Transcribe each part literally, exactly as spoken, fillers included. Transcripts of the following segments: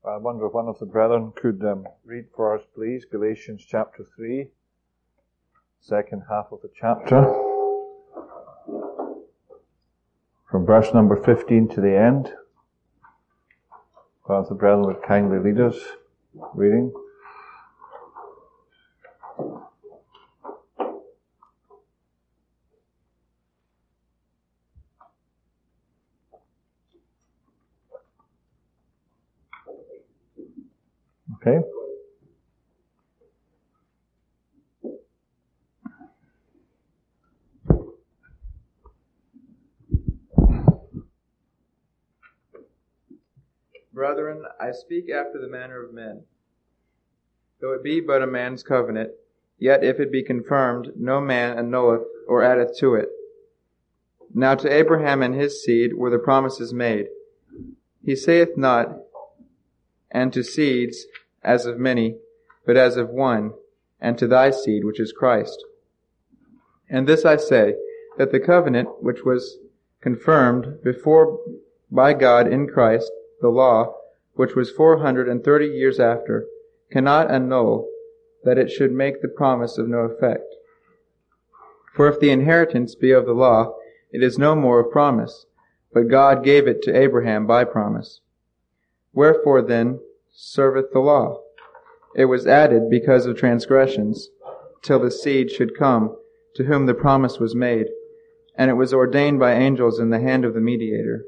I wonder if one of the brethren could um, read for us, please, Galatians chapter three, second half of the chapter, from verse number fifteen to the end. One of the brethren would kindly lead us, reading. Okay. Brethren, I speak after the manner of men. Though it be but a man's covenant, yet if it be confirmed, no man annulleth or addeth to it. Now to Abraham and his seed were the promises made. He saith not, and to seeds, as of many, but as of one, and to thy seed, which is Christ. And this I say, that the covenant which was confirmed before by God in Christ, the law, which was four hundred and thirty years after, cannot annul that it should make the promise of no effect. For if the inheritance be of the law, it is no more of promise, but God gave it to Abraham by promise. Wherefore then serveth the law? It was added because of transgressions, till the seed should come, to whom the promise was made, and it was ordained by angels in the hand of the mediator.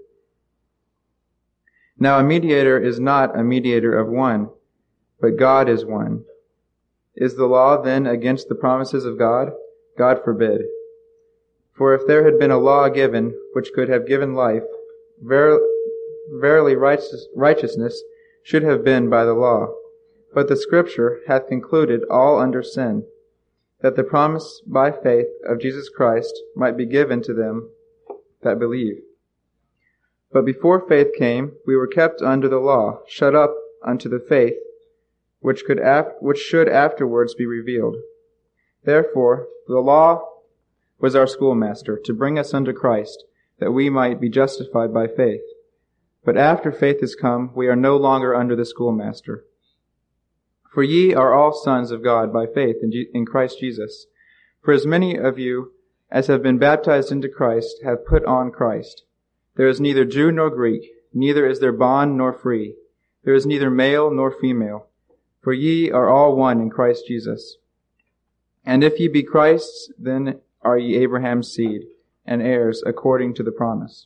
Now a mediator is not a mediator of one, but God is one. Is the law then against the promises of God? God forbid. For if there had been a law given which could have given life, ver- verily righteous- righteousness should have been by the law. But the Scripture hath concluded all under sin, that the promise by faith of Jesus Christ might be given to them that believe. But before faith came, we were kept under the law, shut up unto the faith which could af- which should afterwards be revealed. Therefore the law was our schoolmaster, to bring us unto Christ, that we might be justified by faith. But after faith is come, we are no longer under the schoolmaster. For ye are all sons of God by faith in, Je- in Christ Jesus. For as many of you as have been baptized into Christ have put on Christ. There is neither Jew nor Greek, neither is there bond nor free. There is neither male nor female. For ye are all one in Christ Jesus. And if ye be Christ's, then are ye Abraham's seed, and heirs according to the promise.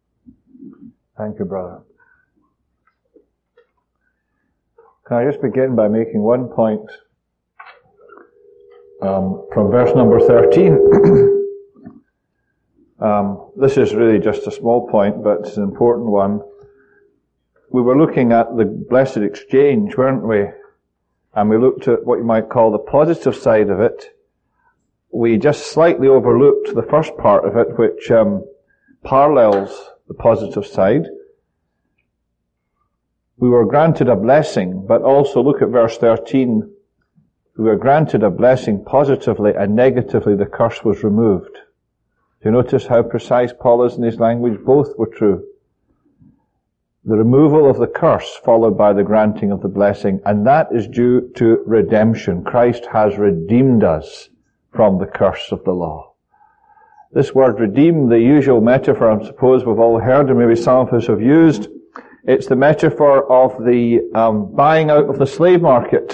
Thank you, brother. Can I just begin by making one point um, from verse number thirteen? um, this is really just a small point, but it's an important one. We were looking at the blessed exchange, weren't we? And we looked at what you might call the positive side of it. We just slightly overlooked the first part of it, which um, parallels the positive side. We were granted a blessing, but also look at verse thirteen. We were granted a blessing positively, and negatively the curse was removed. Do you notice how precise Paul is in his language? Both were true. The removal of the curse followed by the granting of the blessing, and that is due to redemption. Christ has redeemed us from the curse of the law. This word redeem, the usual metaphor I suppose we've all heard, and maybe some of us have used, it's the metaphor of the um, buying out of the slave market.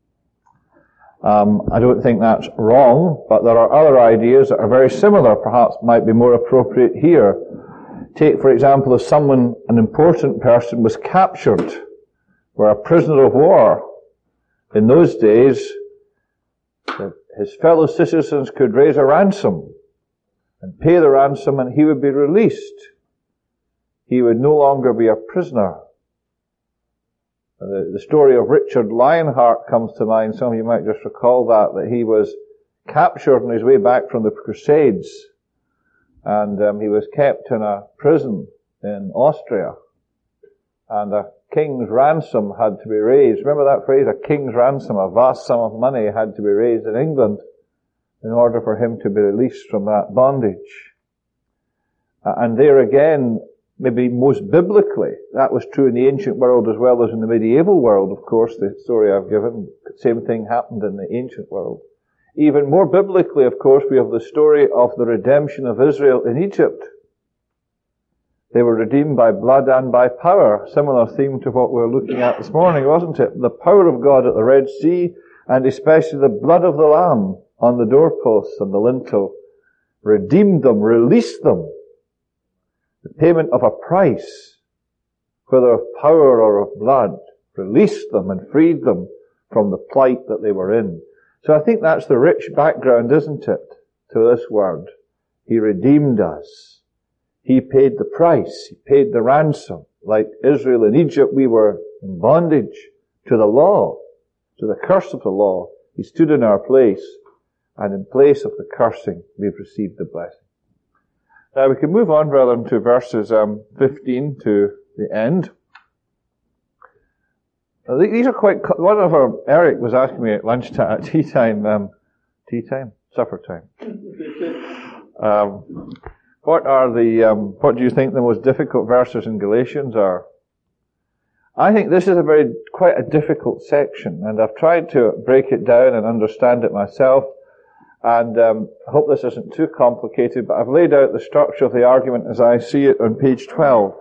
Um, I don't think that's wrong, but there are other ideas that are very similar, perhaps might be more appropriate here. Take, for example, if someone, an important person, was captured, were a prisoner of war. In those days, his fellow citizens could raise a ransom and pay the ransom, and he would be released. He would no longer be a prisoner. The, the story of Richard Lionheart comes to mind. Some of you might just recall that, that he was captured on his way back from the Crusades, and um, he was kept in a prison in Austria, and a king's ransom had to be raised. Remember that phrase, a king's ransom? A vast sum of money had to be raised in England in order for him to be released from that bondage. Uh, and there again, maybe most biblically. That was true in the ancient world as well as in the medieval world, of course, the story I've given. Same thing happened in the ancient world. Even more biblically, of course, we have the story of the redemption of Israel in Egypt. They were redeemed by blood and by power. Similar theme to what we were looking at this morning, wasn't it? The power of God at the Red Sea, and especially the blood of the Lamb on the doorposts and the lintel, redeemed them, released them. The payment of a price, whether of power or of blood, released them and freed them from the plight that they were in. So I think that's the rich background, isn't it, to this word. He redeemed us. He paid the price. He paid the ransom. Like Israel in Egypt, we were in bondage to the law, to the curse of the law. He stood in our place, and in place of the cursing, we've received the blessing. Now we can move on, brethren, to verses um, fifteen to the end. Now, these are quite, one of our, Eric was asking me at lunchtime, at tea time, um, tea time? Supper time. um, what are the, um, what do you think the most difficult verses in Galatians are? I think this is a very, quite a difficult section, and I've tried to break it down and understand it myself. And um, I hope this isn't too complicated, but I've laid out the structure of the argument as I see it on page twelve.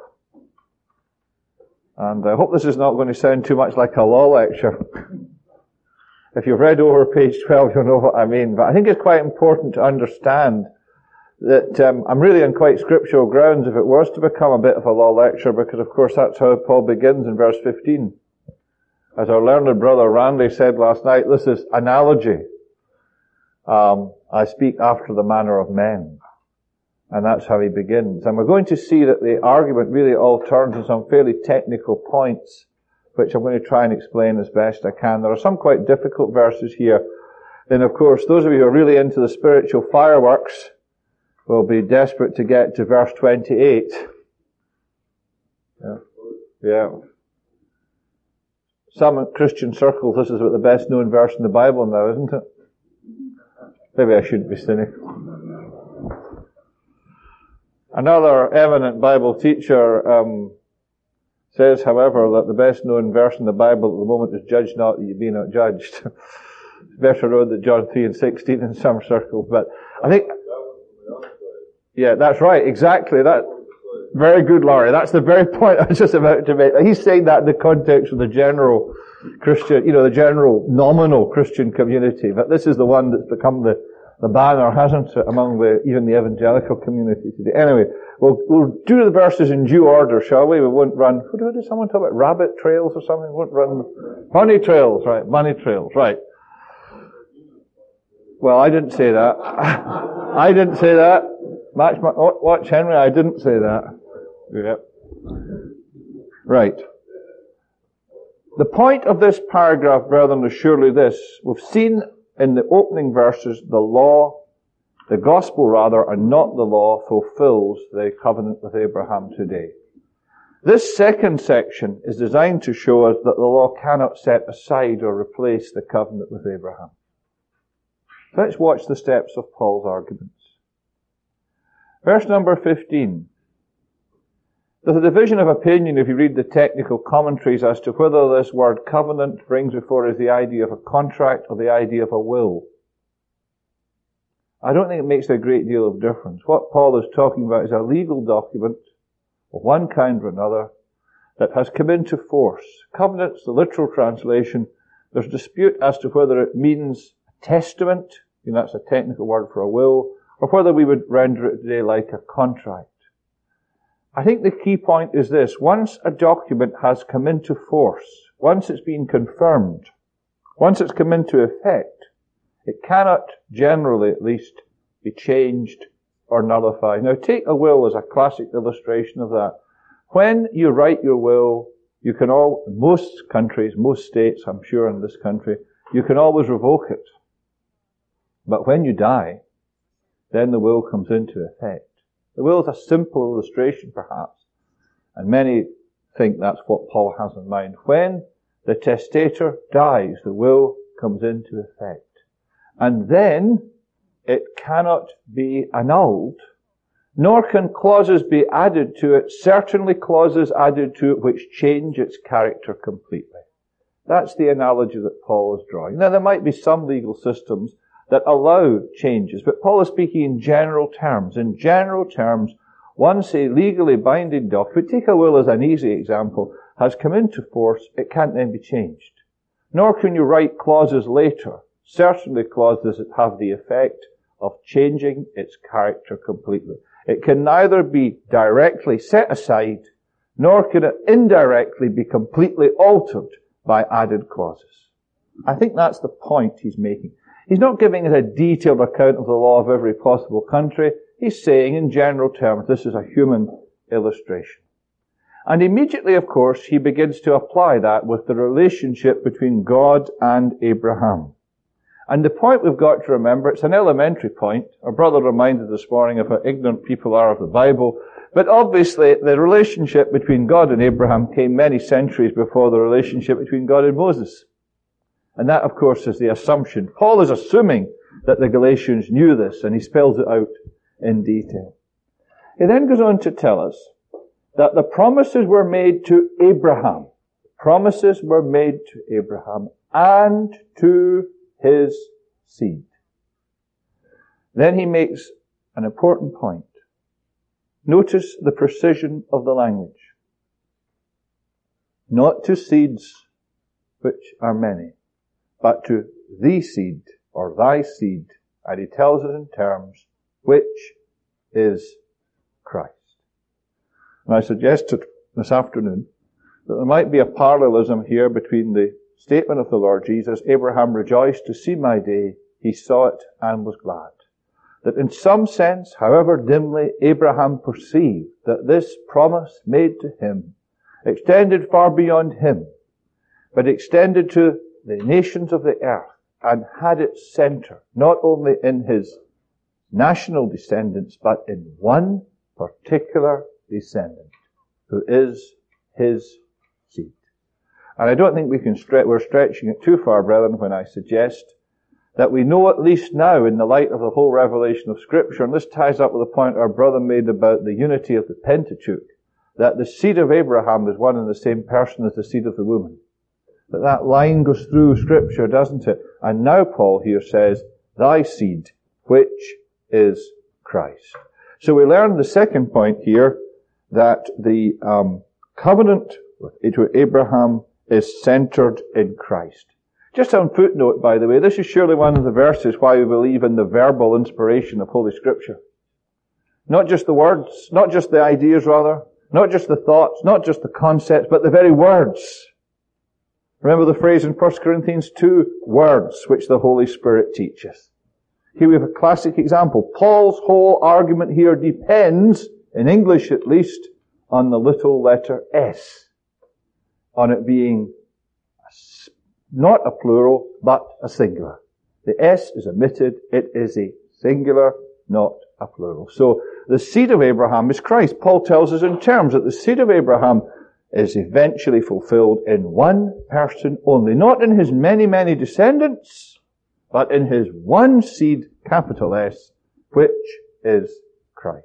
And I hope this is not going to sound too much like a law lecture. If you've read over page twelve, you'll know what I mean. But I think it's quite important to understand that um, I'm really on quite scriptural grounds if it was to become a bit of a law lecture, because of course that's how Paul begins in verse fifteen. As our learned brother Randy said last night, this is analogy. Um, I speak after the manner of men. And that's how he begins. And we're going to see that the argument really all turns on some fairly technical points, which I'm going to try and explain as best I can. There are some quite difficult verses here. Then, of course, those of you who are really into the spiritual fireworks will be desperate to get to verse twenty-eight. Yeah. Yeah. Some Christian circles, this is about the best known verse in the Bible now, isn't it? Maybe I shouldn't be cynical. Another eminent Bible teacher um, says, however, that the best known verse in the Bible at the moment is "Judge not, that you be not judged." Better known than John three and sixteen in some circles, but I think, yeah, that's right, exactly. That very good, Laurie. That's the very point I was just about to make. He's saying that in the context of the general Christian, you know, the general nominal Christian community, but this is the one that's become the The banner, hasn't it, among the, even the evangelical community today. Anyway, we'll, we'll do the verses in due order, shall we? We won't run, what did someone talk about? Rabbit trails or something? We won't run, bunny trails, right, bunny trails, right. Well, I didn't say that. I didn't say that. Match my, watch Henry, I didn't say that. Yep. Right. The point of this paragraph, brethren, is surely this. We've seen in the opening verses, the law, the gospel rather, and not the law, fulfills the covenant with Abraham today. This second section is designed to show us that the law cannot set aside or replace the covenant with Abraham. So let's watch the steps of Paul's arguments. Verse number fifteen. There's a division of opinion if you read the technical commentaries as to whether this word covenant brings before us the idea of a contract or the idea of a will. I don't think it makes a great deal of difference. What Paul is talking about is a legal document of one kind or another that has come into force. Covenant's the literal translation. There's dispute as to whether it means a testament, and that's a technical word for a will, or whether we would render it today like a contract. I think the key point is this. Once a document has come into force, once it's been confirmed, once it's come into effect, it cannot, generally at least, be changed or nullified. Now, take a will as a classic illustration of that. When you write your will, you can all, most countries, most states, I'm sure in this country, you can always revoke it. But when you die, then the will comes into effect. The will is a simple illustration, perhaps, and many think that's what Paul has in mind. When the testator dies, the will comes into effect. And then it cannot be annulled nor can clauses be added to it, certainly clauses added to it which change its character completely. That's the analogy that Paul is drawing. Now, there might be some legal systems that allow changes, but Paul is speaking in general terms. In general terms, once a legally binding document, take a will as an easy example, has come into force, it can't then be changed. Nor can you write clauses later, certainly clauses that have the effect of changing its character completely. It can neither be directly set aside, nor can it indirectly be completely altered by added clauses. I think that's the point he's making. He's not giving us a detailed account of the law of every possible country. He's saying in general terms, this is a human illustration. And immediately, of course, he begins to apply that with the relationship between God and Abraham. And the point we've got to remember, it's an elementary point. Our brother reminded this morning of how ignorant people are of the Bible. But obviously, the relationship between God and Abraham came many centuries before the relationship between God and Moses. And that, of course, is the assumption. Paul is assuming that the Galatians knew this, and he spells it out in detail. He then goes on to tell us that the promises were made to Abraham. Promises were made to Abraham and to his seed. Then he makes an important point. Notice the precision of the language. Not to seeds, which are many, but to the seed, or thy seed. And he tells us in terms, which is Christ. And I suggested this afternoon that there might be a parallelism here between the statement of the Lord Jesus, Abraham rejoiced to see my day, he saw it and was glad. That in some sense, however dimly, Abraham perceived that this promise made to him extended far beyond him, but extended to the nations of the earth and had its center not only in his national descendants, but in one particular descendant who is his seed. And I don't think we can stre- we're stretching it too far, brethren, when I suggest that we know at least now, in the light of the whole revelation of Scripture, and this ties up with the point our brother made about the unity of the Pentateuch, that the seed of Abraham is one and the same person as the seed of the woman. But that line goes through Scripture, doesn't it? And now Paul here says, thy seed, which is Christ. So we learn the second point here, that the um, covenant to Abraham is centered in Christ. Just on footnote, by the way, this is surely one of the verses why we believe in the verbal inspiration of Holy Scripture. Not just the words, not just the ideas rather, not just the thoughts, not just the concepts, but the very words. Remember the phrase in First Corinthians two, words which the Holy Spirit teaches. Here we have a classic example. Paul's whole argument here depends, in English at least, on the little letter S. On it being not a plural, but a singular. The S is omitted. It is a singular, not a plural. So the seed of Abraham is Christ. Paul tells us in terms that the seed of Abraham is eventually fulfilled in one person only. Not in his many, many descendants, but in his one seed, capital S, which is Christ.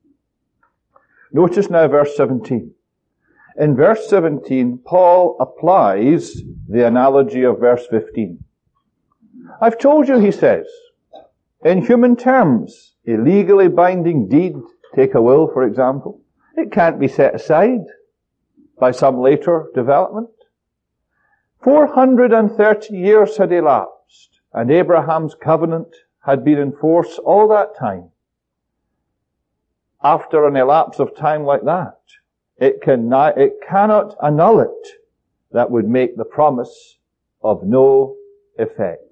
Notice now verse seventeen. In verse seventeen, Paul applies the analogy of verse fifteen. I've told you, he says, in human terms, a legally binding deed, take a will, for example, it can't be set aside by some later development. four hundred thirty years had elapsed, and Abraham's covenant had been in force all that time. After an elapse of time like that, It cannot, it cannot annul it. That would make the promise of no effect.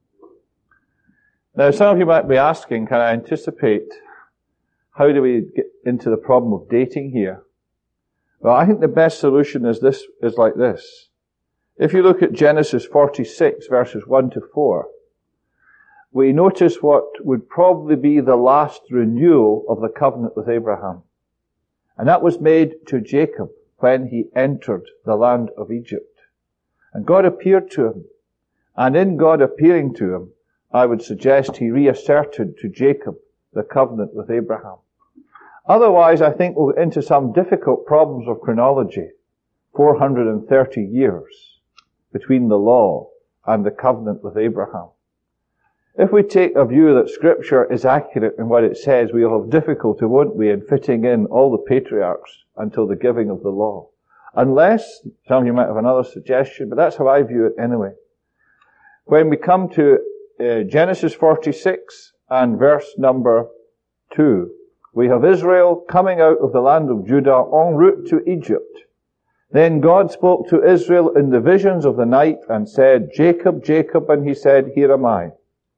Now, some of you might be asking, can I anticipate, how do we get into the problem of dating here? Well, I think the best solution is this, is like this. If you look at Genesis forty-six, verses one to four, we notice what would probably be the last renewal of the covenant with Abraham. And that was made to Jacob when he entered the land of Egypt. And God appeared to him. And in God appearing to him, I would suggest he reasserted to Jacob the covenant with Abraham. Otherwise, I think we'll get into some difficult problems of chronology. four hundred thirty years between the law and the covenant with Abraham. If we take a view that Scripture is accurate in what it says, we'll have difficulty, won't we, in fitting in all the patriarchs until the giving of the law. Unless, some of you might have another suggestion, but that's how I view it anyway. When we come to uh, Genesis forty-six and verse number two, we have Israel coming out of the land of Judah en route to Egypt. Then God spoke to Israel in the visions of the night and said, Jacob, Jacob, and he said, Here am I.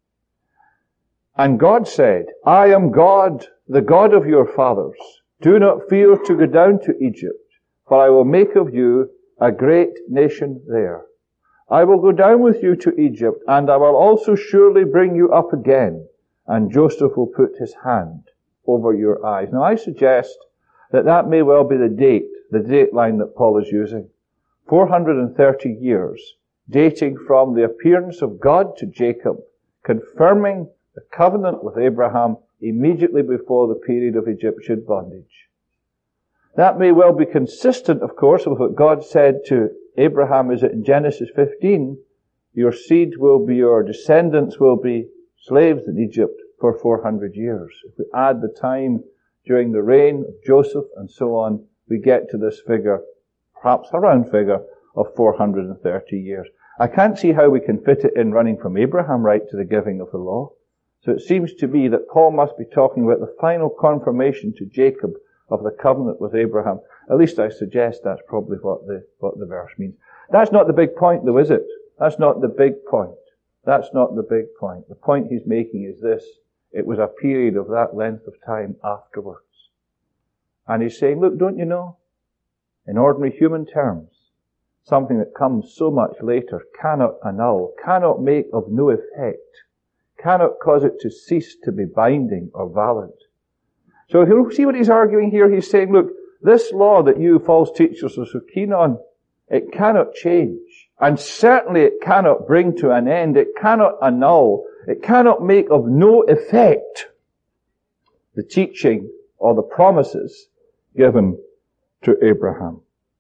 And God said, I am God, the God of your fathers. Do not fear to go down to Egypt, for I will make of you a great nation there. I will go down with you to Egypt, and I will also surely bring you up again, and Joseph will put his hand over your eyes. Now I suggest that that may well be the date, the date line that Paul is using. four hundred thirty years, dating from the appearance of God to Jacob, confirming the covenant with Abraham immediately before the period of Egyptian bondage. That may well be consistent, of course, with what God said to Abraham, is it in Genesis fifteen, your seed will be, your descendants will be slaves in Egypt for four hundred years. If we add the time during the reign of Joseph and so on, we get to this figure, perhaps a round figure, of four hundred thirty years. I can't see how we can fit it in running from Abraham right to the giving of the law. So it seems to me that Paul must be talking about the final confirmation to Jacob of the covenant with Abraham. At least I suggest that's probably what the, what the verse means. That's not the big point though, is it? That's not the big point. That's not the big point. The point he's making is this. It was a period of that length of time afterwards. And he's saying, look, don't you know? In ordinary human terms, something that comes so much later cannot annul, cannot make of no effect, cannot cause it to cease to be binding or valid. So if you see what he's arguing here, he's saying, look, this law that you false teachers are so keen on, it cannot change. And certainly it cannot bring to an end. It cannot annul. It cannot make of no effect the teaching or the promises given to Abraham.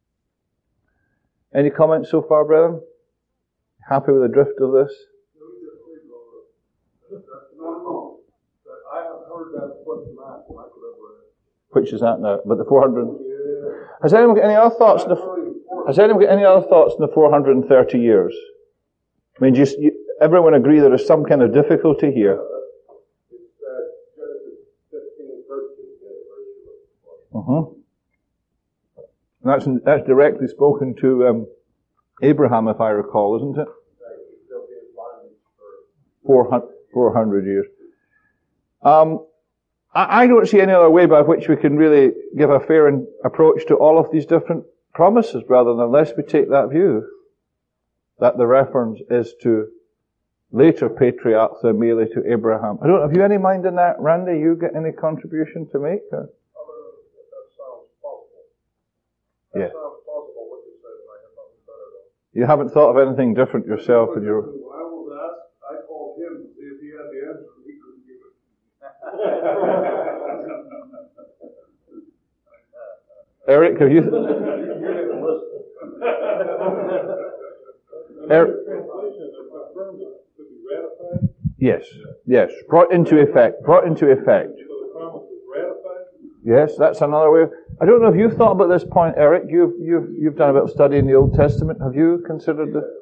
Any comments so far, brethren? Happy with the drift of this? Which is that now? But the four hundred. Has anyone got any other thoughts? In the, has anyone got any other thoughts in the four hundred thirty years? I mean, just you, everyone agree there is some kind of difficulty here. Uh-huh. That's that's directly spoken to um, Abraham, if I recall, isn't it? Four hundred years. Um, I, I don't see any other way by which we can really give a fair in, approach to all of these different promises, rather than unless we take that view that the reference is to later patriarchs than merely to Abraham. I don't. Have you any mind in that, Randy? You get any contribution to make? Or? Yeah. You haven't thought of anything different yourself in your... I was asked, I called him to see if he had the answer, and he couldn't give it. Eric, have you... Eric... Yes, yes. Brought into effect. Brought into effect. Yes, that's another way. I don't know if you've thought about this point, Eric. You've you've you've done a bit of study in the Old Testament. Have you considered the?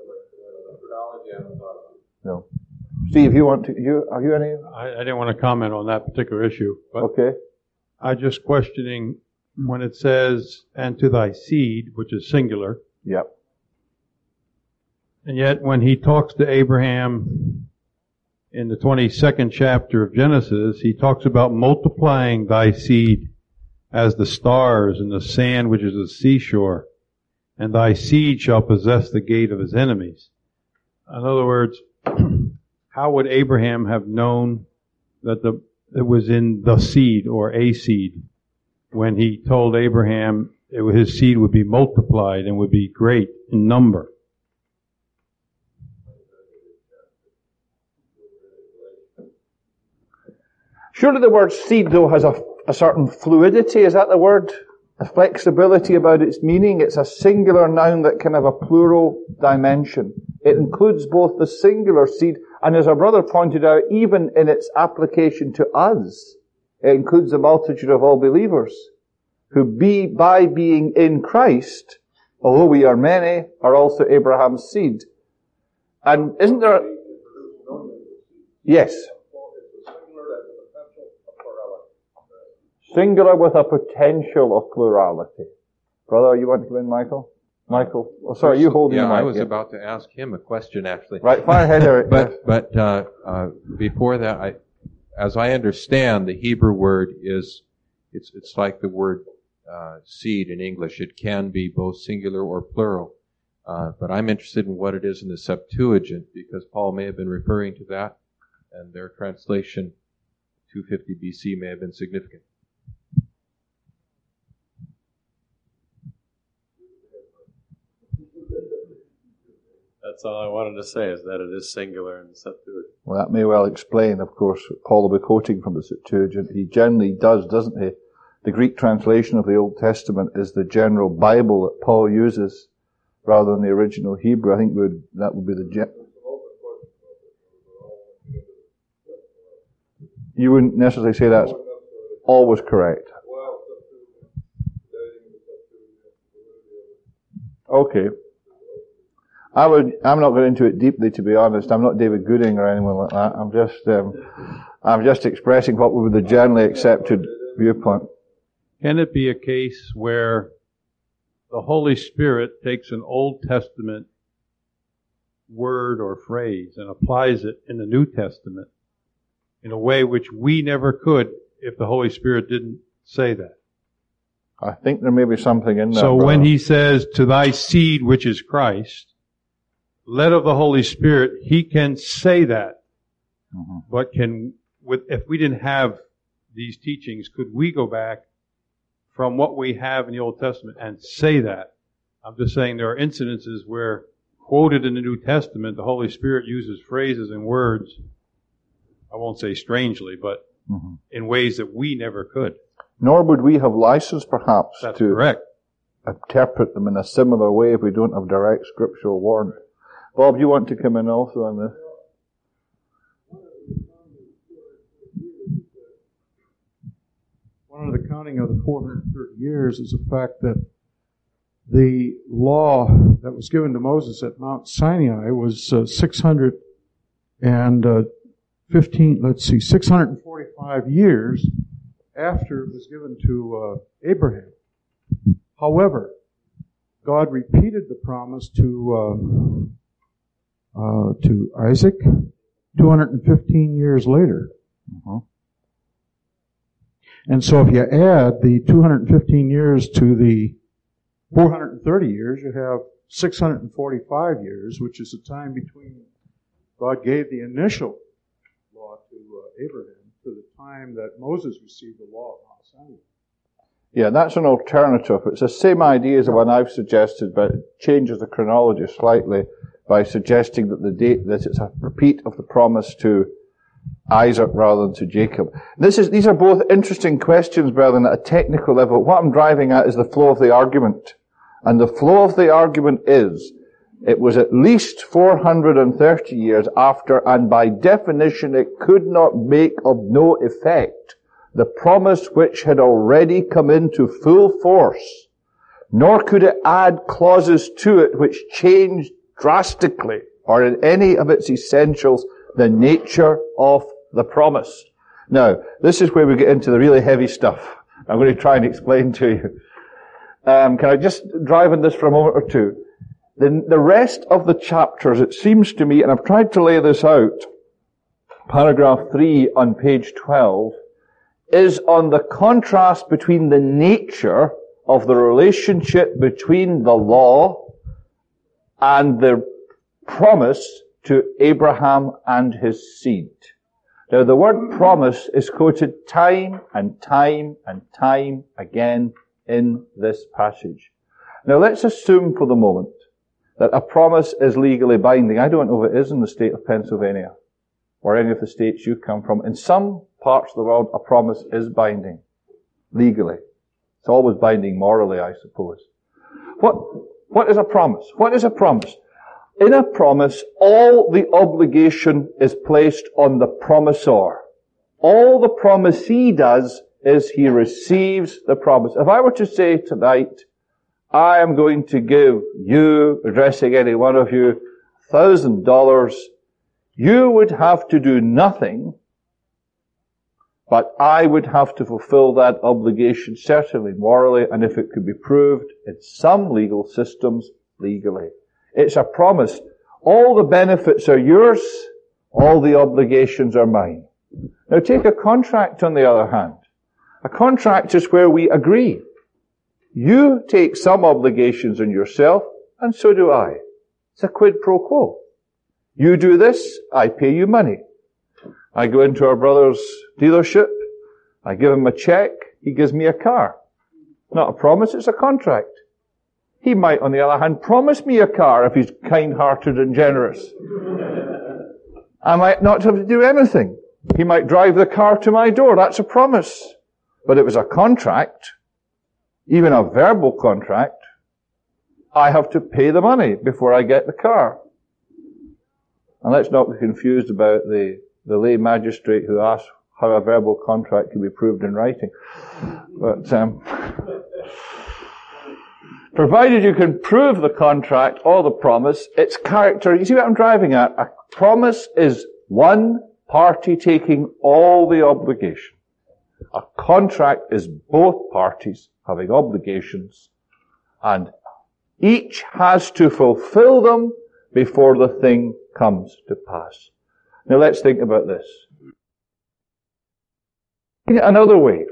No. Steve, you want to? You have you any? I, I didn't want to comment on that particular issue, but okay. I'm just questioning when it says "and to thy seed," which is singular. Yep. And yet, when he talks to Abraham in the twenty-second chapter of Genesis, he talks about multiplying thy seed as the stars and the sand which is the seashore, and thy seed shall possess the gate of his enemies. In other words, how would Abraham have known that the it was in the seed or a seed when he told Abraham it, his seed would be multiplied and would be great in number? Surely the word seed, though, has a a certain fluidity, is that the word? A flexibility about its meaning. It's a singular noun that can have a plural dimension. It includes both the singular seed, and as our brother pointed out, even in its application to us, it includes the multitude of all believers, who be, by being in Christ, although we are many, are also Abraham's seed. And isn't there... Yes. Singular with a potential of plurality. Brother, you want to come in, Michael? Michael? Oh, sorry, you holding yeah, the mic. I was yeah. about to ask him a question, actually. Right, fire ahead, Eric. but but uh, uh, before that, I, as I understand, the Hebrew word is, it's it's like the word uh, seed in English. It can be both singular or plural. Uh, but I'm interested in what it is in the Septuagint, because Paul may have been referring to that, and their translation, two fifty B C, may have been significant. That's all I wanted to say, is that it is singular in the Septuagint. Well, that may well explain, of course, Paul will be quoting from the Septuagint. He generally does, doesn't he? The Greek translation of the Old Testament is the general Bible that Paul uses, rather than the original Hebrew. I think would, that would be the... Gen- you wouldn't necessarily say that's always correct. Okay. I would, I'm not going into it deeply, to be honest. I'm not David Gooding or anyone like that. I'm just, um, I'm just expressing what would be the generally accepted viewpoint. Can it be a case where the Holy Spirit takes an Old Testament word or phrase and applies it in the New Testament in a way which we never could if the Holy Spirit didn't say that? I think there may be something in that. So brother. when he says, to thy seed, which is Christ, led of the Holy Spirit, he can say that. Mm-hmm. But can, with, if we didn't have these teachings, could we go back from what we have in the Old Testament and say that? I'm just saying there are incidences where, quoted in the New Testament, the Holy Spirit uses phrases and words, I won't say strangely, but mm-hmm. in ways that we never could. Nor would we have license, perhaps, That's to correct. interpret them in a similar way if we don't have direct scriptural warrant. Bob, you want to come in also on this? One of the counting of the four hundred thirty years is the fact that the law that was given to Moses at Mount Sinai was uh, six hundred fifteen, let's see, six hundred forty-five years after it was given to uh, Abraham. However, God repeated the promise to uh, uh, to Isaac two hundred fifteen years later. Mm-hmm. And so if you add the two hundred fifteen years to the four hundred thirty years, you have six hundred forty-five years, which is the time between God gave the initial law to uh, Abraham to the time that Moses received the law of Mount Sinai. Yeah, that's an alternative. It's the same idea as the one I've suggested, but it changes the chronology slightly by suggesting that the date, that it's a repeat of the promise to Isaac rather than to Jacob. This is, these are both interesting questions, brethren, at a technical level. What I'm driving at is the flow of the argument. And the flow of the argument is, it was at least four hundred thirty years after, and by definition it could not make of no effect the promise which had already come into full force, nor could it add clauses to it which changed drastically, or in any of its essentials, the nature of the promise. Now, this is where we get into the really heavy stuff. I'm going to try and explain to you. Um, can I just drive on this for a moment or two? The, the rest of the chapters, it seems to me, and I've tried to lay this out, paragraph three on page twelve, is on the contrast between the nature of the relationship between the law and the promise to Abraham and his seed. Now, the word promise is quoted time and time and time again in this passage. Now, let's assume for the moment that a promise is legally binding. I don't know if it is in the state of Pennsylvania or any of the states you come from. In some parts of the world, a promise is binding. legally. It's always binding morally, I suppose. What, what is a promise? What is a promise? In a promise, all the obligation is placed on the promisor. All the promisee does is he receives the promise. If I were to say tonight, I am going to give you, addressing any one of you, a thousand dollars, you would have to do nothing, but I would have to fulfill that obligation, certainly morally, and if it could be proved in some legal systems, legally. It's a promise. All the benefits are yours, all the obligations are mine. Now take a contract on the other hand. A contract is where we agree. You take some obligations on yourself, and so do I. It's a quid pro quo. You do this, I pay you money. I go into our brother's dealership, I give him a check, he gives me a car. Not a promise, it's a contract. He might, on the other hand, promise me a car if he's kind-hearted and generous. I might not have to do anything. He might drive the car to my door. That's a promise. But it was a contract, even a verbal contract. I have to pay the money before I get the car. And let's not be confused about the, the lay magistrate who asks how a verbal contract can be proved in writing. But, um, provided you can prove the contract or the promise, its character, you see what I'm driving at? A promise is one party taking all the obligation. A contract is both parties having obligations, and each has to fulfill them before the thing comes to pass. Now let's think about this. Another way.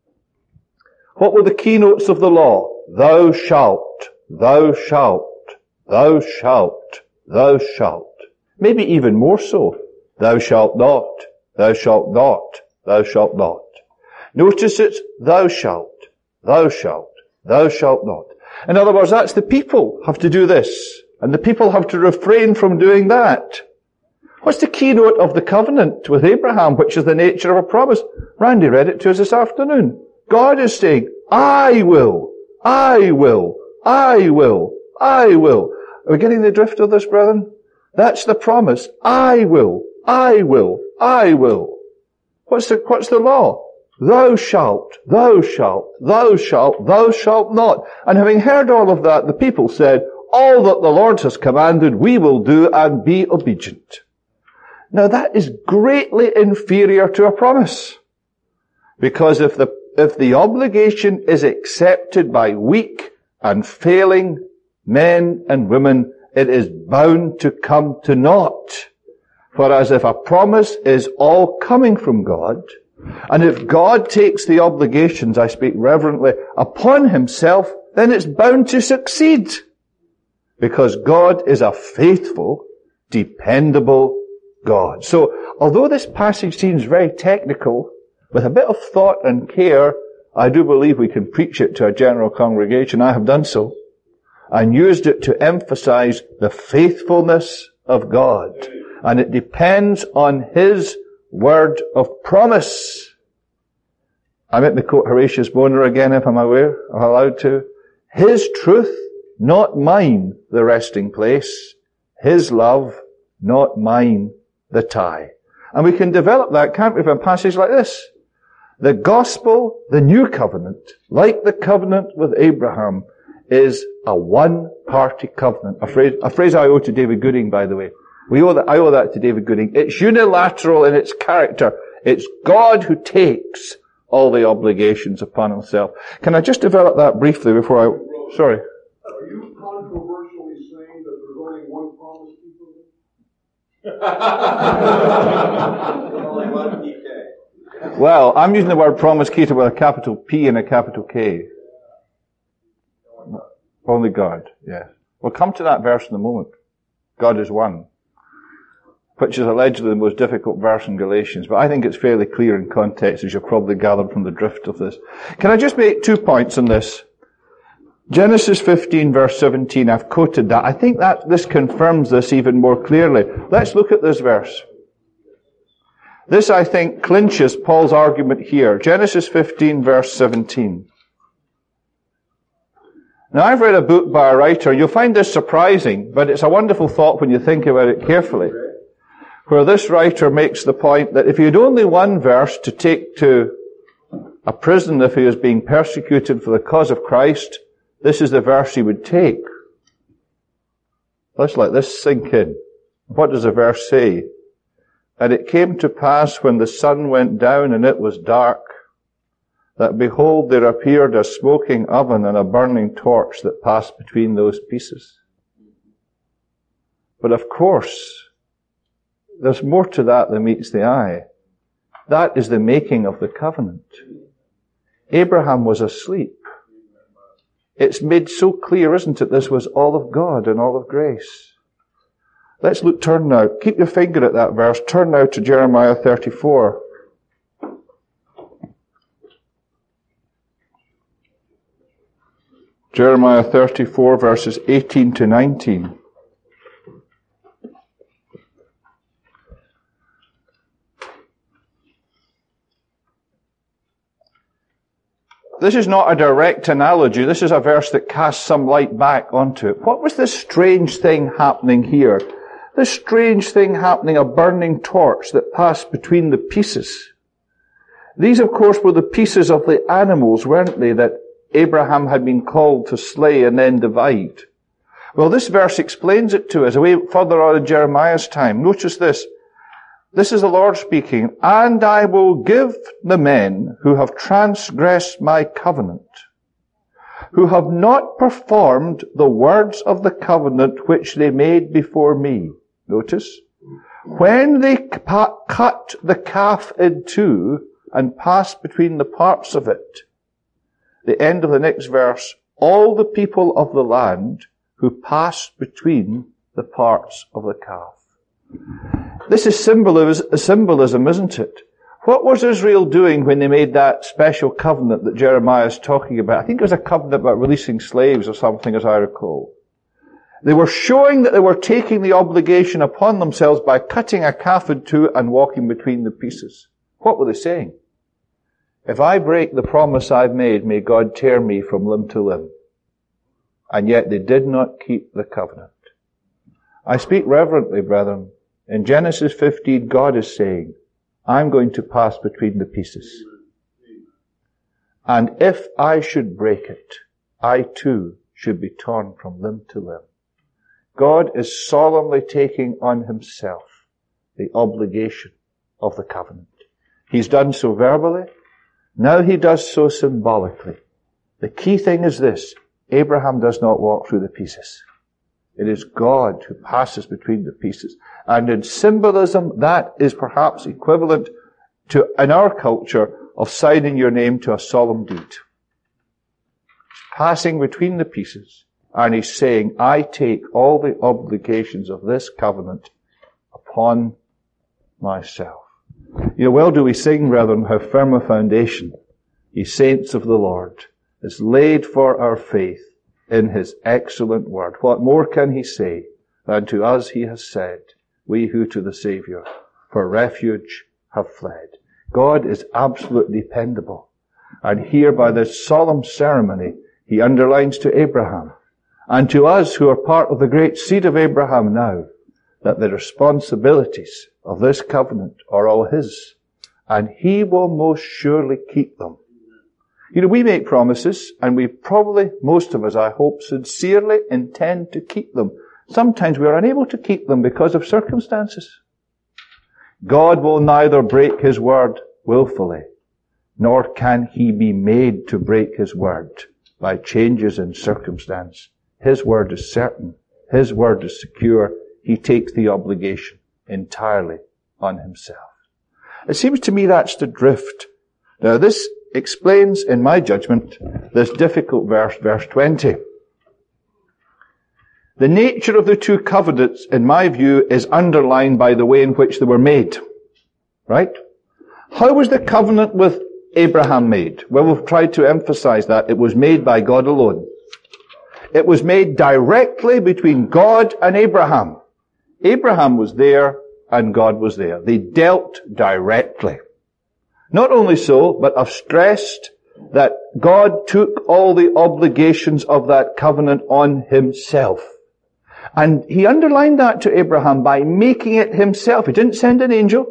What were the keynotes of the law? Thou shalt, thou shalt, thou shalt, thou shalt. Maybe even more so. Thou shalt not, thou shalt not, thou shalt not. Notice it's thou shalt, thou shalt, thou shalt not. In other words, that's the people have to do this, and the people have to refrain from doing that. What's the keynote of the covenant with Abraham, which is the nature of a promise? Randy read it to us this afternoon. God is saying, I will, I will, I will, I will. Are we getting the drift of this, brethren? That's the promise. I will, I will, I will. What's the, what's the law? Thou shalt, thou shalt, thou shalt, thou shalt not. And having heard all of that, the people said, all that the Lord has commanded we will do and be obedient. Now that is greatly inferior to a promise. Because if the, if the obligation is accepted by weak and failing men and women, it is bound to come to naught. Whereas if a promise is all coming from God, and if God takes the obligations, I speak reverently, upon himself, then it's bound to succeed. Because God is a faithful, dependable God. So, although this passage seems very technical, with a bit of thought and care, I do believe we can preach it to a general congregation. I have done so. And used it to emphasize the faithfulness of God. And it depends on his word of promise. I meant to quote Horatius Bonar again, if I'm aware, if I'm allowed to. His truth, not mine, the resting place. His love, not mine, the tie. And we can develop that, can't we, from a passage like this? The gospel, the new covenant, like the covenant with Abraham, is a one-party covenant. A phrase, a phrase I owe to David Gooding, by the way. We owe that, I owe that to David Gooding. It's unilateral in its character. It's God who takes all the obligations upon himself. Can I just develop that briefly before I... Sorry. Are you controversially saying that there's only one promise keeper? There's only one P K. Well, I'm using the word promise keeper with a capital P and a capital K. Only God, yes. We'll come to that verse in a moment. God is one. Which is allegedly the most difficult verse in Galatians, but I think it's fairly clear in context, as you'll probably gather from the drift of this. Can I just make two points on this? Genesis fifteen verse seventeen, I've quoted that. I think that this confirms this even more clearly. Let's look at this verse. This, I think, clinches Paul's argument here. Genesis fifteen, verse seventeen. Now, I've read a book by a writer. You'll find this surprising, but it's a wonderful thought when you think about it carefully, where this writer makes the point that if you had only one verse to take to a prison if he was being persecuted for the cause of Christ, this is the verse he would take. Let's let this sink in. What does the verse say? And it came to pass when the sun went down and it was dark, that behold, there appeared a smoking oven and a burning torch that passed between those pieces. But of course, there's more to that than meets the eye. That is the making of the covenant. Abraham was asleep. It's made so clear, isn't it? This was all of God and all of grace. Let's look, turn now. Keep your finger at that verse. Turn now to Jeremiah thirty-four. Jeremiah thirty-four, verses eighteen to nineteen. This is not a direct analogy. This is a verse that casts some light back onto it. What was this strange thing happening here? This strange thing happening, a burning torch that passed between the pieces. These, of course, were the pieces of the animals, weren't they, that Abraham had been called to slay and then divide. Well, this verse explains it to us. Away further on in Jeremiah's time. Notice this. This is the Lord speaking. And I will give the men who have transgressed my covenant, who have not performed the words of the covenant which they made before me. Notice. When they cut the calf in two and passed between the parts of it. The end of the next verse. All the people of the land who passed between the parts of the calf. This is symbolism, symbolism, isn't it? What was Israel doing when they made that special covenant that Jeremiah is talking about? I think it was a covenant about releasing slaves or something, as I recall. They were showing that they were taking the obligation upon themselves by cutting a calf in two and walking between the pieces. What were they saying? If I break the promise I've made, may God tear me from limb to limb. And yet they did not keep the covenant. I speak reverently, brethren. In Genesis fifteen, God is saying, I'm going to pass between the pieces. And if I should break it, I too should be torn from limb to limb. God is solemnly taking on himself the obligation of the covenant. He's done so verbally. Now he does so symbolically. The key thing is this. Abraham does not walk through the pieces. It is God who passes between the pieces. And in symbolism, that is perhaps equivalent to, in our culture, of signing your name to a solemn deed. Passing between the pieces. And he's saying, I take all the obligations of this covenant upon myself. You know, well do we sing, brethren, how firm a foundation, ye saints of the Lord, is laid for our faith in his excellent word. What more can he say than to us he has said, we who to the Saviour for refuge have fled. God is absolutely dependable. And here by this solemn ceremony, he underlines to Abraham and to us who are part of the great seed of Abraham now, that the responsibilities of this covenant are all his. And he will most surely keep them. You know, we make promises, and we probably, most of us, I hope, sincerely intend to keep them. Sometimes we are unable to keep them because of circumstances. God will neither break his word willfully, nor can he be made to break his word by changes in circumstance. His word is certain. His word is secure. He takes the obligation entirely on himself. It seems to me that's the drift. Now this explains, in my judgment, this difficult verse, verse twenty. The nature of the two covenants, in my view, is underlined by the way in which they were made. Right? How was the covenant with Abraham made? Well, we've tried to emphasize that. It was made by God alone. It was made directly between God and Abraham. Abraham was there and God was there. They dealt directly. Not only so, but I've stressed that God took all the obligations of that covenant on himself. And he underlined that to Abraham by making it himself. He didn't send an angel.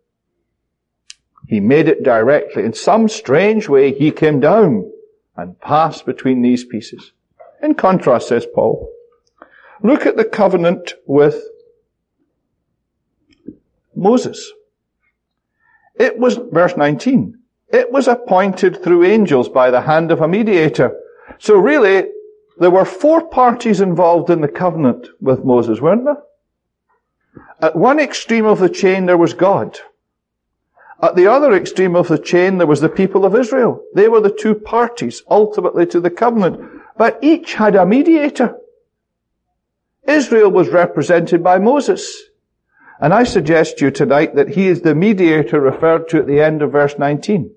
He made it directly. In some strange way, he came down and passed between these pieces. In contrast, says Paul, look at the covenant with Moses. It was, verse nineteen, it was appointed through angels by the hand of a mediator. So really, there were four parties involved in the covenant with Moses, weren't there? At one extreme of the chain, there was God. At the other extreme of the chain, there was the people of Israel. They were the two parties, ultimately, to the covenant. But each had a mediator. Israel was represented by Moses. And I suggest to you tonight that he is the mediator referred to at the end of verse nineteen.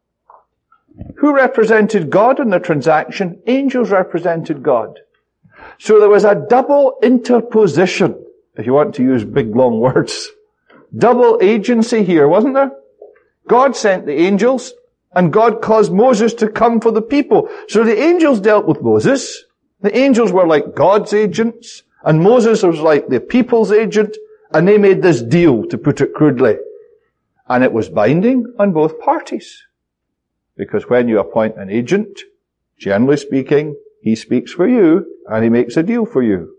Who represented God in the transaction? Angels represented God. So there was a double interposition, if you want to use big long words. Double agency here, wasn't there? God sent the angels, and God caused Moses to come for the people. So the angels dealt with Moses. The angels were like God's agents, and Moses was like the people's agent, and they made this deal, to put it crudely. And it was binding on both parties. Because when you appoint an agent, generally speaking, he speaks for you, and he makes a deal for you.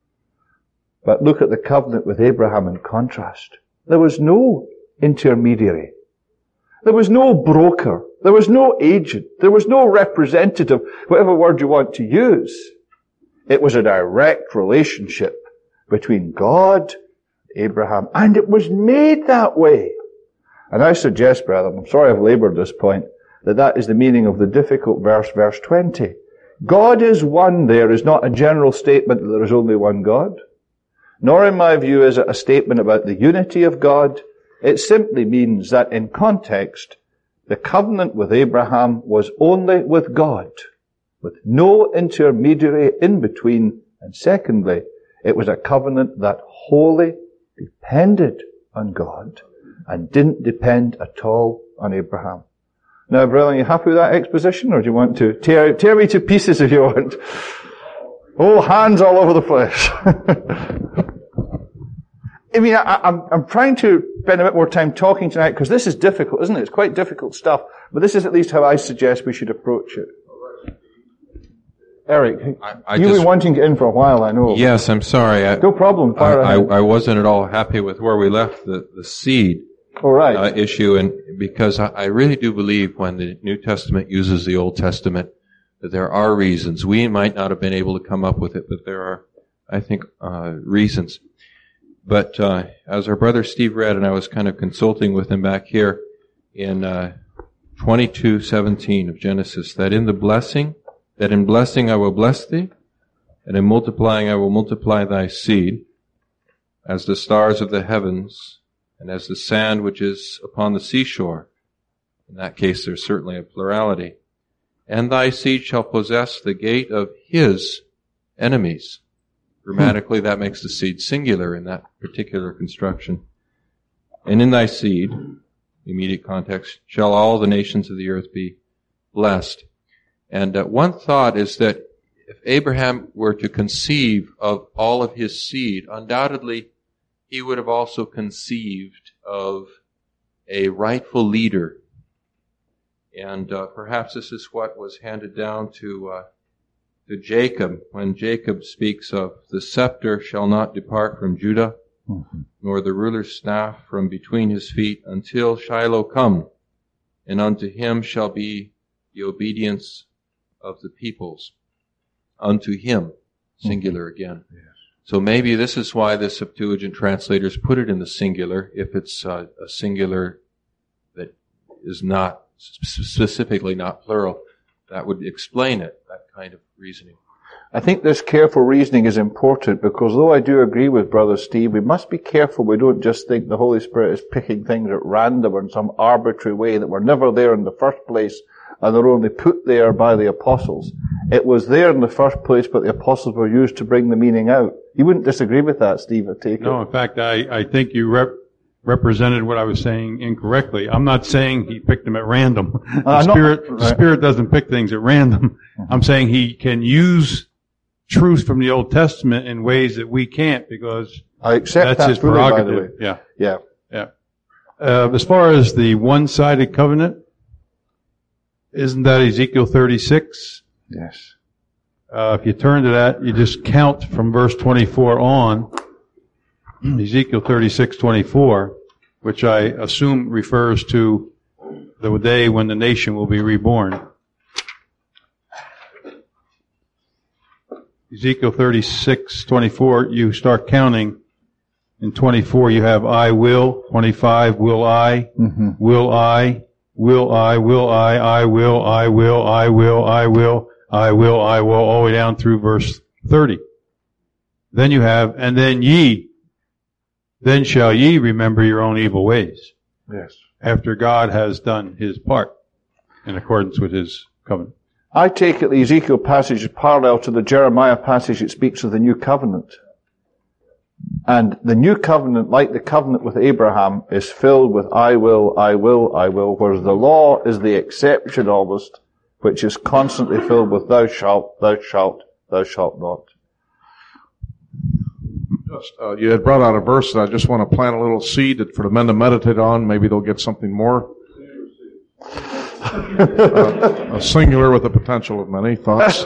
But look at the covenant with Abraham in contrast. There was no intermediary. There was no broker. There was no agent. There was no representative, whatever word you want to use. It was a direct relationship between God, Abraham, and it was made that way. And I suggest, brethren, I'm sorry I've labored this point, that that is the meaning of the difficult verse, verse twenty. God is one there is not a general statement that there is only one God. Nor, in my view, is it a statement about the unity of God. It simply means that in context, the covenant with Abraham was only with God, with no intermediary in between. And secondly, it was a covenant that wholly depended on God and didn't depend at all on Abraham. Now, brethren, are you happy with that exposition, or do you want to tear, tear me to pieces if you want? Oh, hands all over the place. I mean, I, I'm, I'm trying to spend a bit more time talking tonight because this is difficult, isn't it? It's quite difficult stuff, but this is at least how I suggest we should approach it. Eric, I, I you've just, been wanting to get in for a while, I know. Yes, I'm sorry. I, no problem. Fire I, I, I wasn't at all happy with where we left the, the seed oh, right. uh, issue, and because I, I really do believe when the New Testament uses the Old Testament that there are reasons. We might not have been able to come up with it, but there are, I think, uh, reasons. But uh, as our brother Steve read, and I was kind of consulting with him back here in uh, twenty-two seventeen of Genesis, that in the blessing, that in blessing I will bless thee, and in multiplying I will multiply thy seed, as the stars of the heavens, and as the sand which is upon the seashore. In that case, there's certainly a plurality. And thy seed shall possess the gate of his enemies. Grammatically, that makes the seed singular in that particular construction. And in thy seed, immediate context, shall all the nations of the earth be blessed. And uh, one thought is that if Abraham were to conceive of all of his seed, undoubtedly he would have also conceived of a rightful leader. And uh, perhaps this is what was handed down to uh, to Jacob, when Jacob speaks of the scepter shall not depart from Judah, mm-hmm. nor the ruler's staff from between his feet, until Shiloh come, and unto him shall be the obedience of the peoples. Unto him, singular mm-hmm. again. Yes. So maybe this is why the Septuagint translators put it in the singular, if it's uh, a singular that is not, specifically not plural. That would explain it, that kind of reasoning. I think this careful reasoning is important because though I do agree with Brother Steve, we must be careful we don't just think the Holy Spirit is picking things at random or in some arbitrary way that were never there in the first place and they're only put there by the apostles. It was there in the first place, but the apostles were used to bring the meaning out. You wouldn't disagree with that, Steve, I take it? No, in fact, I, I think you rep, represented what I was saying incorrectly. I'm not saying he picked them at random. The Uh, Spirit, not, the right. Spirit doesn't pick things at random. Mm-hmm. I'm saying he can use truth from the Old Testament in ways that we can't, because I accept that's that his fully, by the way. prerogative. Yeah. Yeah. Yeah. Uh, as far as the one-sided covenant, isn't that Ezekiel thirty-six? Yes. Uh, if you turn to that, you just count from verse twenty-four on, Ezekiel thirty-six twenty-four, which I assume refers to the day when the nation will be reborn. Ezekiel thirty-six twenty-four, you start counting. In twenty-four, you have I will. twenty-five, will I. Mm-hmm. Will I. Will I. Will I. I will. I will. I will. I will. I will. I will. All the way down through verse thirty. Then you have, and then ye. Then shall ye remember your own evil ways. Yes. After God has done his part in accordance with his covenant. I take it the Ezekiel passage is parallel to the Jeremiah passage that speaks of the new covenant. And the new covenant, like the covenant with Abraham, is filled with I will, I will, I will, whereas the law is the exception almost, which is constantly filled with thou shalt, thou shalt, thou shalt not. Just, uh, you had brought out a verse that I just want to plant a little seed that for the men to meditate on. Maybe they'll get something more. uh, a singular with the potential of many thoughts.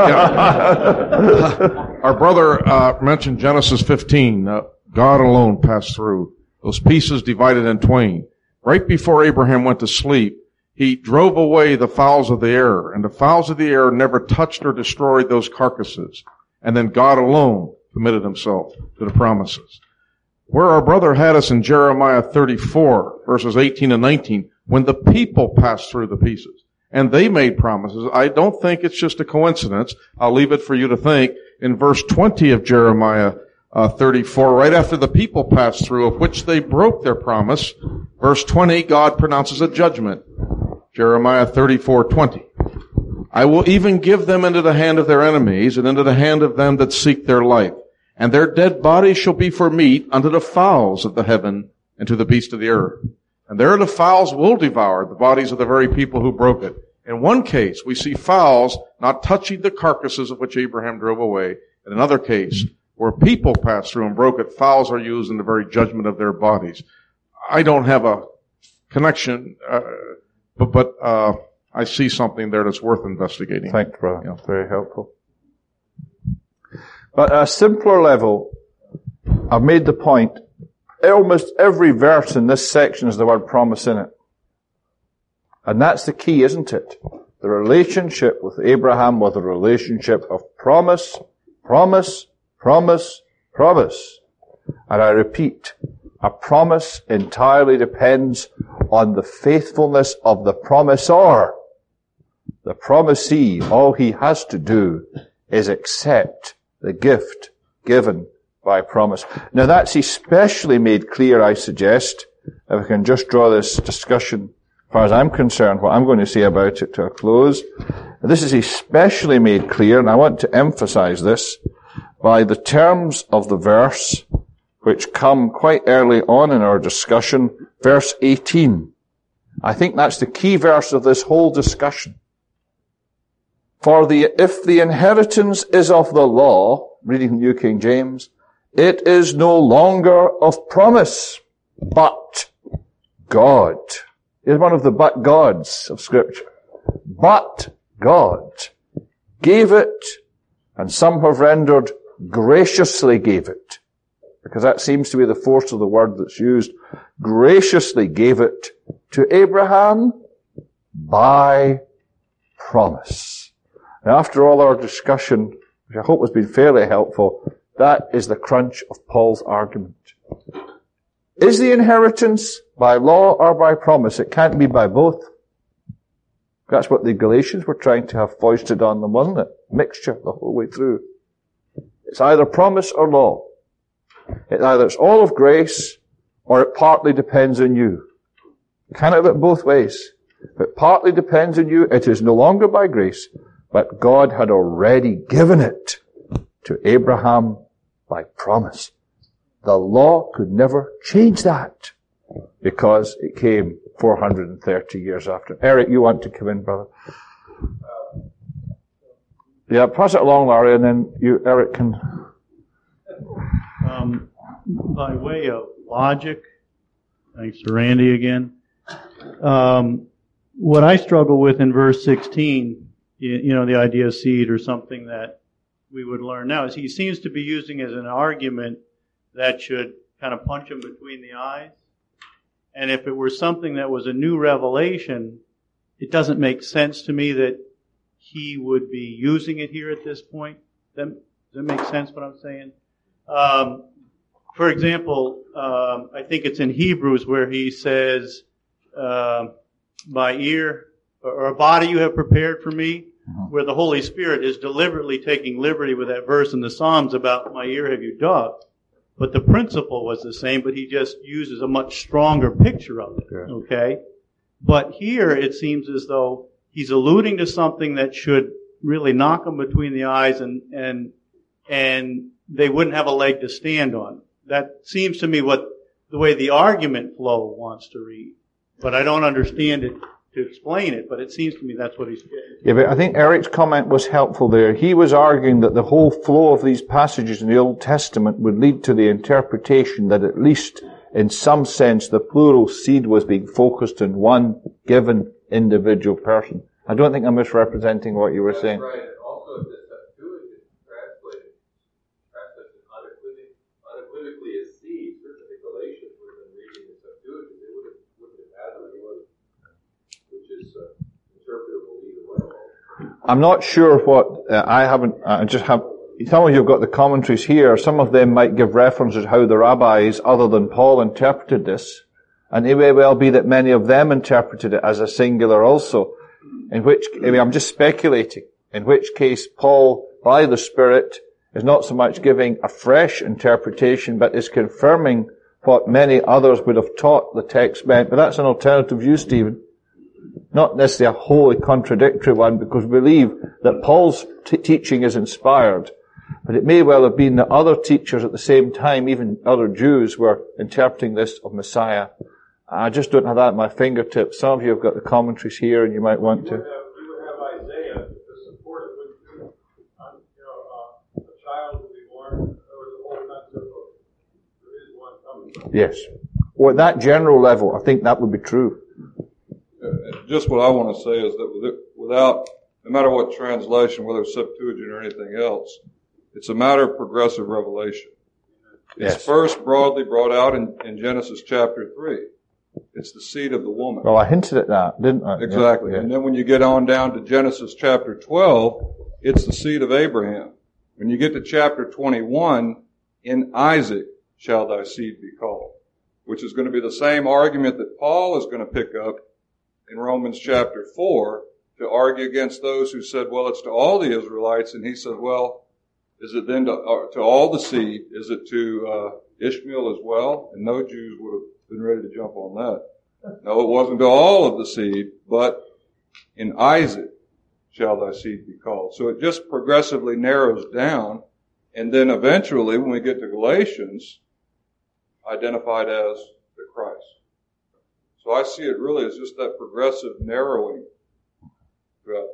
Yeah. Our brother uh, mentioned Genesis fifteen. Uh, God alone passed through. Those pieces divided in twain. Right before Abraham went to sleep, he drove away the fowls of the air, and the fowls of the air never touched or destroyed those carcasses. And then God alone committed himself to the promises. Where our brother had us in Jeremiah thirty-four, verses eighteen and nineteen, when the people passed through the pieces and they made promises, I don't think it's just a coincidence. I'll leave it for you to think. In verse twenty of Jeremiah uh, thirty-four, right after the people passed through, of which they broke their promise, verse twenty, God pronounces a judgment. Jeremiah thirty-four twenty. I will even give them into the hand of their enemies and into the hand of them that seek their life. And their dead bodies shall be for meat unto the fowls of the heaven and to the beasts of the earth. And there the fowls will devour the bodies of the very people who broke it. In one case, we see fowls not touching the carcasses of which Abraham drove away. In another case, where people passed through and broke it, fowls are used in the very judgment of their bodies. I don't have a connection, uh, but, but uh, I see something there that's worth investigating. Thanks, brother. Yeah. Very helpful. But at a simpler level, I've made the point, almost every verse in this section has the word promise in it. And that's the key, isn't it? The relationship with Abraham was a relationship of promise, promise, promise, promise. And I repeat, a promise entirely depends on the faithfulness of the promisor. The promisee, all he has to do is accept the gift given by promise. Now that's especially made clear, I suggest, if I can just draw this discussion, as far as I'm concerned, what I'm going to say about it to a close. This is especially made clear, and I want to emphasize this, by the terms of the verse, which come quite early on in our discussion, verse eighteen. I think that's the key verse of this whole discussion. For the, if the inheritance is of the law, reading the New King James, it is no longer of promise, but God. Is one of the but gods of Scripture. But God gave it, and some have rendered graciously gave it, because that seems to be the force of the word that's used. Graciously gave it to Abraham by promise. Now, after all our discussion, which I hope has been fairly helpful, that is the crunch of Paul's argument. Is the inheritance by law or by promise? It can't be by both. That's what the Galatians were trying to have foisted on them, wasn't it? Mixture the whole way through. It's either promise or law. It either it's all of grace or it partly depends on you. You can't have it both ways. If it partly depends on you, it is no longer by grace, but God had already given it to Abraham by promise. The law could never change that because it came four hundred thirty years after. Eric, you want to come in, brother? Yeah, pass it along, Larry, and then you, Eric, can... Um, by way of logic, thanks to Randy again, um, what I struggle with in verse sixteen, you, you know, the idea of seed or something that we would learn now, is he seems to be using as an argument that should kind of punch him between the eyes. And if it were something that was a new revelation, it doesn't make sense to me that he would be using it here at this point. Does that make sense what I'm saying? Um, for example, um, I think it's in Hebrews where he says, uh, by ear or a body you have prepared for me, where the Holy Spirit is deliberately taking liberty with that verse in the Psalms about my ear have you dogged. But the principle was the same, but he just uses a much stronger picture of it. Okay? But here it seems as though he's alluding to something that should really knock them between the eyes and, and, and they wouldn't have a leg to stand on. That seems to me what the way the argument flow wants to read. But I don't understand it to explain it, but it seems to me that's what he's getting. Yeah, but I think Eric's comment was helpful there. He was arguing that the whole flow of these passages in the Old Testament would lead to the interpretation that at least in some sense the plural seed was being focused on one given individual person. I don't think I'm misrepresenting what you were That's saying. Right. Also, if the Septuagint translated, translated unequivocally, unequivocally as seed, certainly Galatians would have been reading the Septuagint. They would have, wouldn't have had the word, which is uh, interpretable either way. I'm not sure what, uh, I haven't, I just have, some of you have got the commentaries here. Some of them might give references how the rabbis, other than Paul, interpreted this. And it may well be that many of them interpreted it as a singular also. In which, I mean, I'm just speculating, in which case Paul, by the Spirit, is not so much giving a fresh interpretation, but is confirming what many others would have taught the text meant. But that's an alternative view, Stephen. Not necessarily a wholly contradictory one, because we believe that Paul's t- teaching is inspired. But it may well have been that other teachers at the same time, even other Jews, were interpreting this of Messiah. I just don't have that at my fingertips. Some of you have got the commentaries here, and you might want to. You would have, you would have Isaiah to support it, wouldn't you? Um, you know, uh, a child will be born. There was a whole concept of there is one coming. Yes. Well, at that general level, I think that would be true. Uh, just what I want to say is that without, no matter what translation, whether it's Septuagint or anything else, it's a matter of progressive revelation. It's Yes. first broadly brought out in, in Genesis chapter three. It's the seed of the woman. Well, I hinted at that, didn't I? Exactly. Yeah. And then when you get on down to Genesis chapter twelve, it's the seed of Abraham. When you get to chapter twenty-one, in Isaac shall thy seed be called, which is going to be the same argument that Paul is going to pick up in Romans chapter four to argue against those who said, well, it's to all the Israelites. And he said, well, is it then to, uh, to all the seed? Is it to uh, Ishmael as well? And no Jews would have been ready to jump on that. No, it wasn't to all of the seed, but in Isaac shall thy seed be called. So it just progressively narrows down, and then eventually, when we get to Galatians, identified as the Christ. So I see it really as just that progressive narrowing throughout.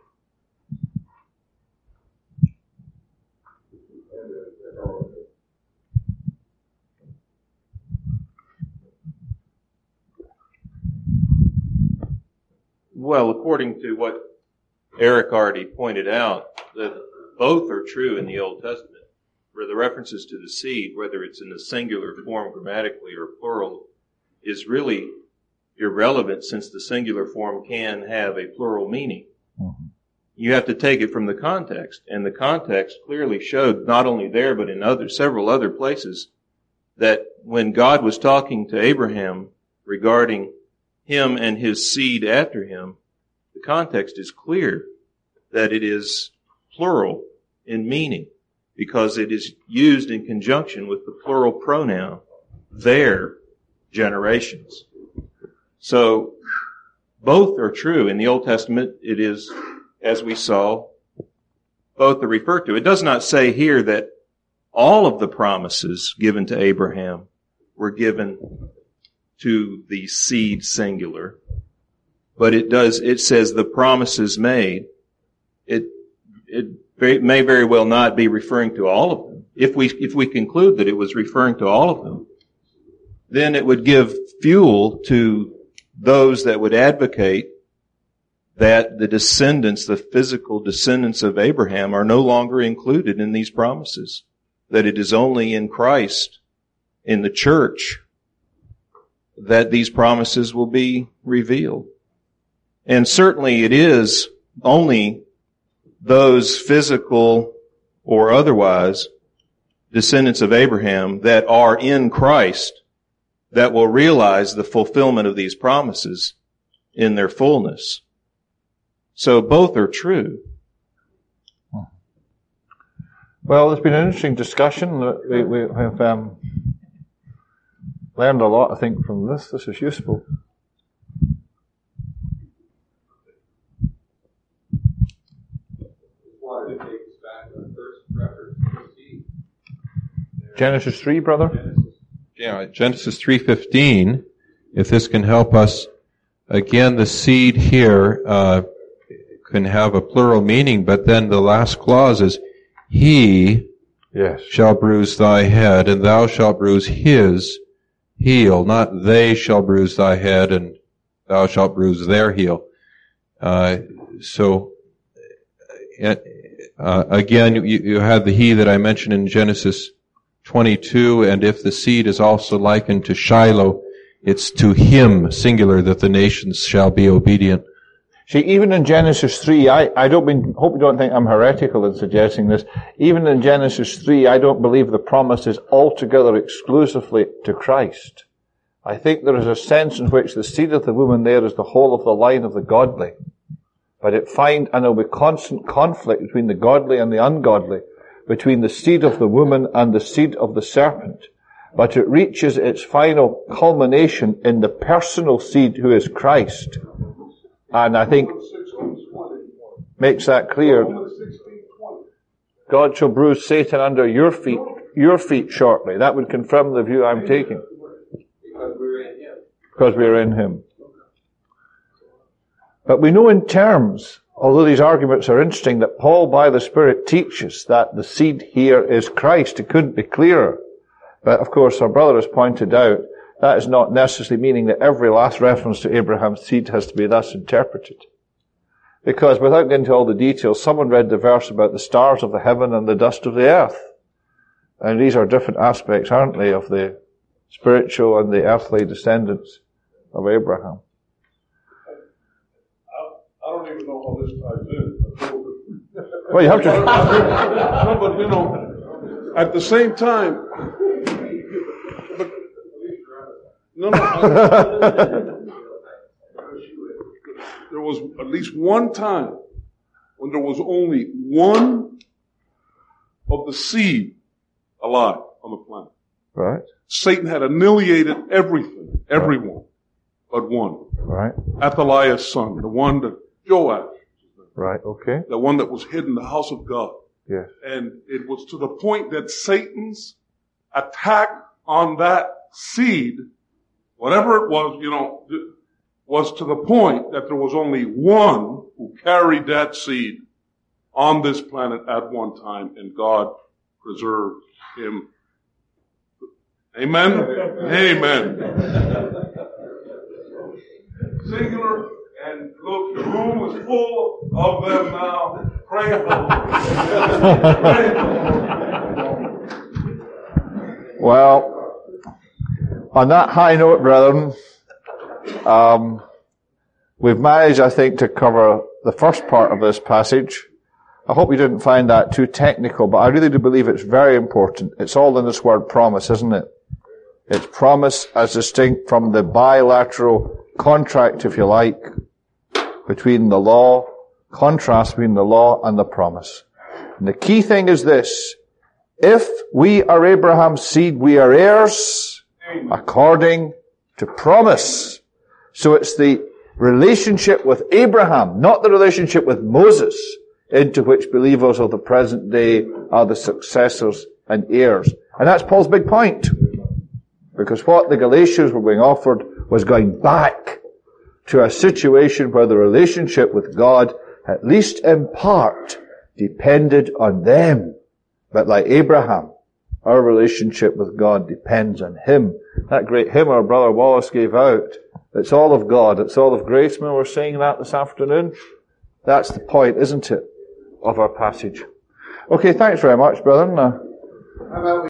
Well, according to what Eric already pointed out, that both are true in the Old Testament, where the references to the seed, whether it's in the singular form grammatically or plural, is really irrelevant, since the singular form can have a plural meaning. Mm-hmm. You have to take it from the context, and the context clearly showed, not only there but in other several other places, that when God was talking to Abraham regarding him and his seed after him, the context is clear that it is plural in meaning, because it is used in conjunction with the plural pronoun, their generations. So both are true. In the Old Testament, it is, as we saw, both are referred to. It does not say here that all of the promises given to Abraham were given to the seed singular, but it does, it says the promises made. It, it may very well not be referring to all of them. If we, if we conclude that it was referring to all of them, then it would give fuel to those that would advocate that the descendants, the physical descendants of Abraham, are no longer included in these promises. That it is only in Christ, in the church, that these promises will be revealed. And certainly it is only those physical or otherwise descendants of Abraham that are in Christ that will realize the fulfillment of these promises in their fullness. So both are true. Well, there's been an interesting discussion. We, we have um, learned a lot, I think, from this. This is useful. Genesis three, brother? Yeah, Genesis three fifteen, if this can help us. Again, the seed here uh, can have a plural meaning, but then the last clause is, He yes. shall bruise thy head, and thou shalt bruise his heel. Not they shall bruise thy head, and thou shalt bruise their heel. Uh, so, uh, again, you, you have the he that I mentioned in Genesis twenty-two, and if the seed is also likened to Shiloh, it's to him, singular, that the nations shall be obedient. See, even in Genesis three, I, I don't mean, hope you don't think I'm heretical in suggesting this. Even in Genesis three, I don't believe the promise is altogether exclusively to Christ. I think there is a sense in which the seed of the woman there is the whole of the line of the godly. But it find, and there will be constant conflict between the godly and the ungodly, between the seed of the woman and the seed of the serpent. But it reaches its final culmination in the personal seed who is Christ. And I think makes that clear. God shall bruise Satan under your feet, your feet shortly. That would confirm the view I'm taking. Because we're in Him. Because we're in Him. But we know in terms, although these arguments are interesting, that Paul by the Spirit teaches that the seed here is Christ. It couldn't be clearer. But of course, our brother has pointed out, that is not necessarily meaning that every last reference to Abraham's seed has to be thus interpreted. Because without getting into all the details, someone read the verse about the stars of the heaven and the dust of the earth. And these are different aspects, aren't they, of the spiritual and the earthly descendants of Abraham. I don't even know how this ties in. Well, you have to... No, but you know, at the same time, but, no, no, I, there was at least one time when there was only one of the seed alive on the planet. Right. Satan had annihilated everything, everyone, but one. Right. Athaliah's son, the one that Joash. Right, okay. The one that was hid in the house of God. Yes. And it was to the point that Satan's attack on that seed, whatever it was, you know, was to the point that there was only one who carried that seed on this planet at one time, and God preserved him. Amen? Amen. Singular, and look, the room is full of them now. Pray for them. Well, on that high note, brethren, um, we've managed, I think, to cover the first part of this passage. I hope you didn't find that too technical, but I really do believe it's very important. It's all in this word promise, isn't it? It's promise as distinct from the bilateral contract, if you like, between the law, contrast between the law and the promise. And the key thing is this: if we are Abraham's seed, we are heirs according to promise. So it's the, relationship with Abraham, not the relationship with Moses, into which believers of the present day are the successors and heirs. And that's Paul's big point. Because what the Galatians were being offered was going back to a situation where the relationship with God, at least in part, depended on them. But like Abraham, our relationship with God depends on Him. That great hymn our brother Wallace gave out, it's all of God, it's all of grace. When we're saying that this afternoon, that's the point, isn't it, of our passage. Okay, thanks very much, brother. Uh,